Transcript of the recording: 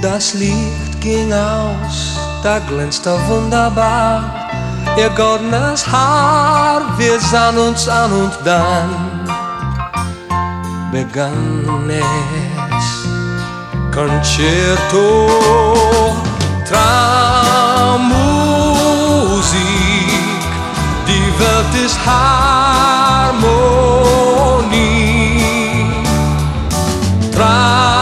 Das Licht ging aus, da glänzte wunderbar ihr goldenes Haar. Wir sahen uns an und dann begann es. Concerto, Traummusik, die Welt ist hart.